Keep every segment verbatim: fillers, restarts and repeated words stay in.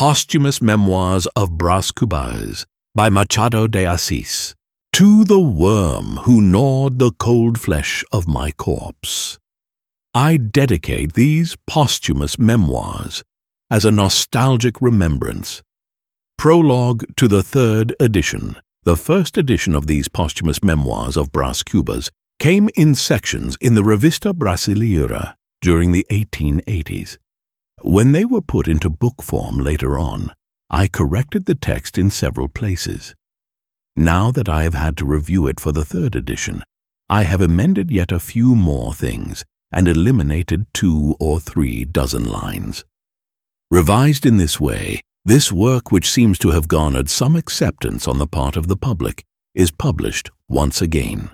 Posthumous Memoirs of Bras Cubas by Machado de Assis. To the worm who gnawed the cold flesh of my corpse, I dedicate these posthumous memoirs as a nostalgic remembrance. Prologue to the third edition. The first edition of these posthumous memoirs of Bras Cubas came in sections in the Revista Brasileira during the eighteen eighties. When they were put into book form later on, I corrected the text in several places. Now that I have had to review it for the third edition, I have amended yet a few more things and eliminated two or three dozen lines. Revised in this way, this work, which seems to have garnered some acceptance on the part of the public, is published once again.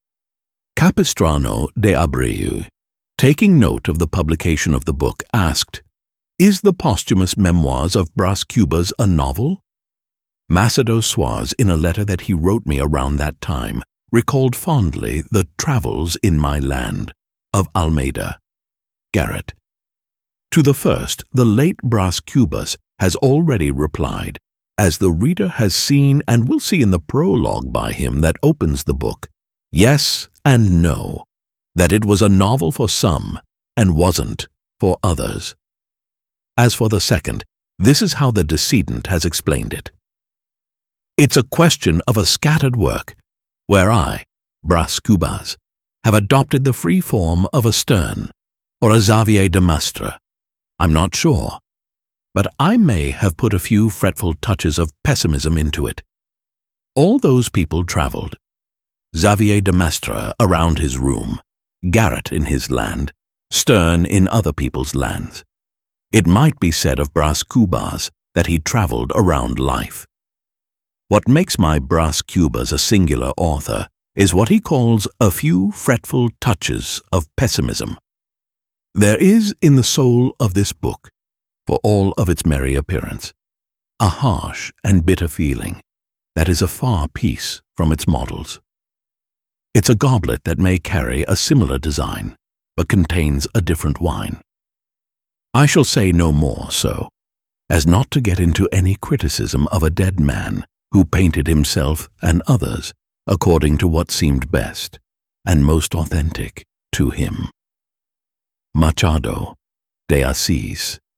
Capistrano de Abreu, taking note of the publication of the book, asked, "Is the posthumous memoirs of Bras Cubas a novel?" Macedo Soares, in a letter that he wrote me around that time, recalled fondly the Travels in My Land of Almeida. Garrett. To the first, the late Bras Cubas has already replied, as the reader has seen and will see in the prologue by him that opens the book, yes and no, that it was a novel for some and wasn't for others. As for the second, this is how the decedent has explained it. It's a question of a scattered work, where I, Bras Cubas, have adopted the free form of a Sterne or a Xavier de Maistre. I'm not sure, but I may have put a few fretful touches of pessimism into it. All those people traveled. Xavier de Maistre around his room, Garrett in his land, Sterne in other people's lands. It might be said of Bras Cubas that he traveled around life. What makes my Bras Cubas a singular author is what he calls a few fretful touches of pessimism. There is in the soul of this book, for all of its merry appearance, a harsh and bitter feeling that is a far piece from its models. It's a goblet that may carry a similar design, but contains a different wine. I shall say no more so, as not to get into any criticism of a dead man who painted himself and others according to what seemed best and most authentic to him. Machado de Assis.